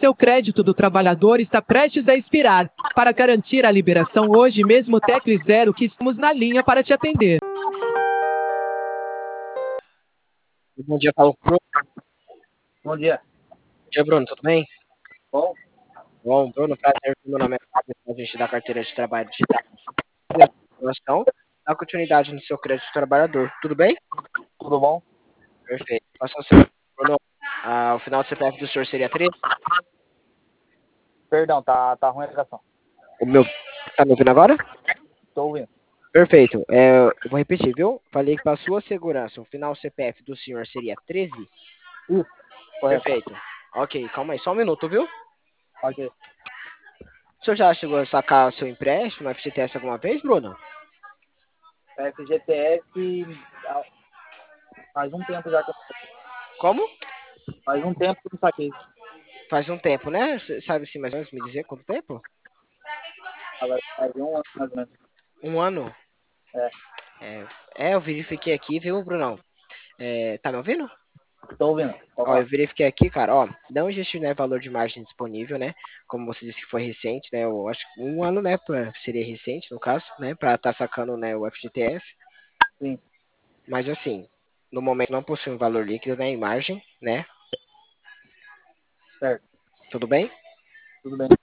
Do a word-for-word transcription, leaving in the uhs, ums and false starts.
Seu crédito do trabalhador está prestes a expirar. Para garantir a liberação hoje mesmo, tecle zero que estamos na linha para te atender. Bom dia, Paulo. Bom dia. Bom dia, Bruno. Tudo bem? Bom, Bom, Bruno, prazer. Meu nome é Fábio, a gente da carteira de trabalho digital. Informação, dá continuidade no seu crédito do trabalhador. Tudo bem? tudo bom? Perfeito. Passar o seu, Bruno. Ah, o final do C P F do senhor seria treze? Perdão, tá, tá ruim a ligação. O meu. Tá me ouvindo agora? Tô ouvindo. Perfeito. É, eu vou repetir, viu? Falei que para sua segurança, o final C P F do senhor seria treze? Isso, correto. Perfeito. Ok, calma aí, só um minuto, viu? Ok. O senhor já chegou a sacar o seu empréstimo no F G T S alguma vez, Bruno? F G T S ah, faz um tempo já que eu Como? faz um tempo que eu não saquei. Faz um tempo, né? Você sabe assim mais ou menos me dizer quanto tempo? Vai fazer um ano mais ou menos. Um ano? É, É, é, eu verifiquei aqui, viu, Brunão? É, tá me ouvindo? tô ouvindo. Pode Ó, eu falar. verifiquei aqui, cara, ó, não existe, né, valor de margem disponível, né, como você disse que foi recente, né, eu acho que um ano, né, pra, seria recente, no caso, né, pra estar sacando, né, o F G T S, Sim, mas assim, no momento não possui um valor líquido, né, em margem, né, certo. tudo bem? Tudo bem.